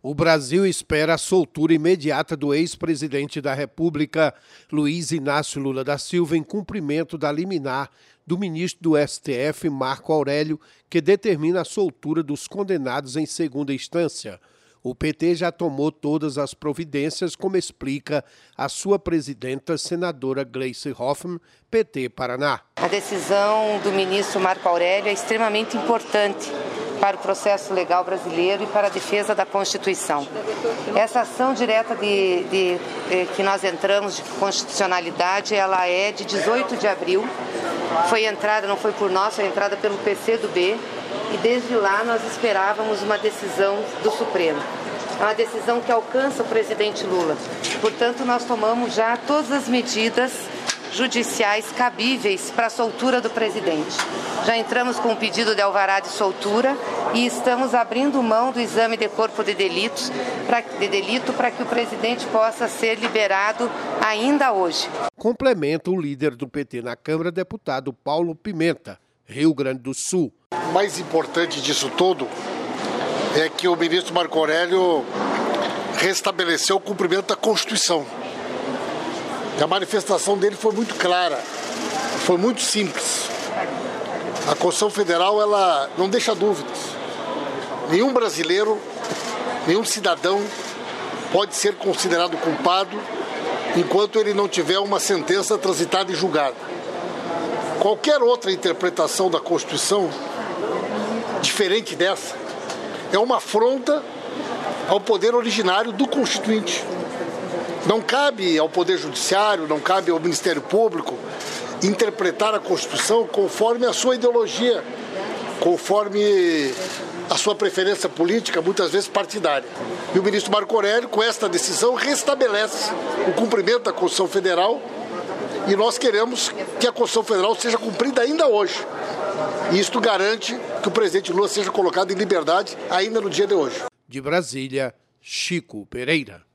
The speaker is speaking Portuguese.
O Brasil espera a soltura imediata do ex-presidente da República, Luiz Inácio Lula da Silva, em cumprimento da liminar do ministro do STF, Marco Aurélio, que determina a soltura dos condenados em segunda instância. O PT já tomou todas as providências, como explica a sua presidenta, senadora Gleice Hoffmann, PT Paraná. A decisão do ministro Marco Aurélio é extremamente importante para o processo legal brasileiro e para a defesa da Constituição. Essa ação direta que nós entramos de constitucionalidade, ela é de 18 de abril, foi entrada, não foi por nós, foi entrada pelo PCdoB, e desde lá nós esperávamos uma decisão do Supremo. É uma decisão que alcança o presidente Lula. Portanto, nós tomamos já todas as medidas judiciais cabíveis para a soltura do presidente. Já entramos com o pedido de alvará de soltura e estamos abrindo mão do exame de corpo de delito para que o presidente possa ser liberado ainda hoje. Complementa o líder do PT na Câmara, deputado Paulo Pimenta, Rio Grande do Sul. O mais importante disso tudo é que o ministro Marco Aurélio restabeleceu o cumprimento da Constituição. A manifestação dele foi muito clara, foi muito simples. A Constituição Federal, ela não deixa dúvidas. Nenhum brasileiro, nenhum cidadão pode ser considerado culpado enquanto ele não tiver uma sentença transitada e julgada. Qualquer outra interpretação da Constituição, diferente dessa, é uma afronta ao poder originário do Constituinte. Não cabe ao Poder Judiciário, não cabe ao Ministério Público interpretar a Constituição conforme a sua ideologia, conforme a sua preferência política, muitas vezes partidária. E o ministro Marco Aurélio, com esta decisão, restabelece o cumprimento da Constituição Federal e nós queremos que a Constituição Federal seja cumprida ainda hoje. E isto garante que o presidente Lula seja colocado em liberdade ainda no dia de hoje. De Brasília, Chico Pereira.